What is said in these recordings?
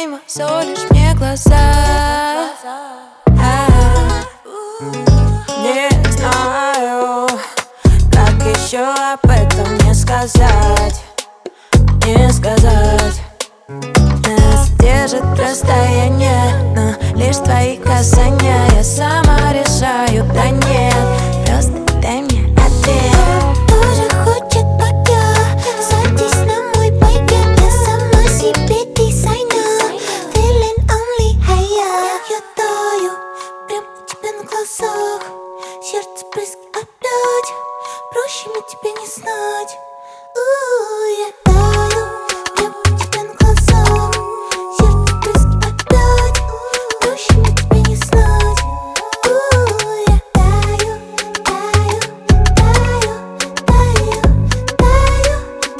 мимо, солишь мне глаза. Не знаю, как еще об этом не сказать. Не сказать. Нас держит расстояние, но лишь твои касания. Я сама решаю, да нет, просто дай мне ответ. Тоже хочет, как я. Садись на мой байкет, я сама себе дизайнер. Feeling only higher. Я таю, прям у тебя на глазах. Сердце брызг опять. Проще мне тебя не знать. Я таю, прям у тебя на глазах. Сердце брызг опять. Проще мне тебя не знать. Я таю, таю, таю, таю, таю,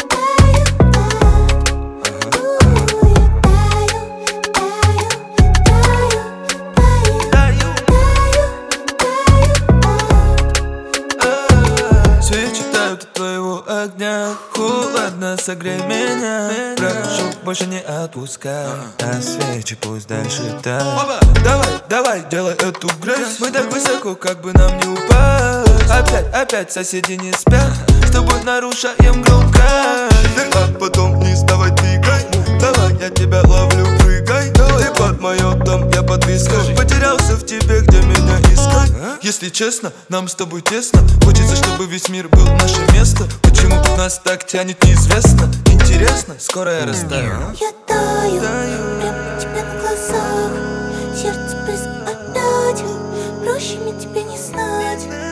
Свечи тают от твоего огня. Холодно, согрей меня. Прошу, больше не отпускай. А свечи пусть дальше тают. Давай, делай эту грязь. Мы так высоко, как бы нам не упасть. Опять соседи не спят. С тобой нарушаем громкость. А потом не вставай, двигай. Давай, я тебя ловлю, прыгай. Ты под моё дом, я под виском. Потерялся в тебе, где меня искать. Если честно, нам с тобой тесно. Хочется, чтобы весь мир был наше место. Почему нас так тянет, неизвестно. Интересно, скоро я растаю. я таю, прям у тебя на глазах. Сердце брызг опять. Проще мне тебя не знать.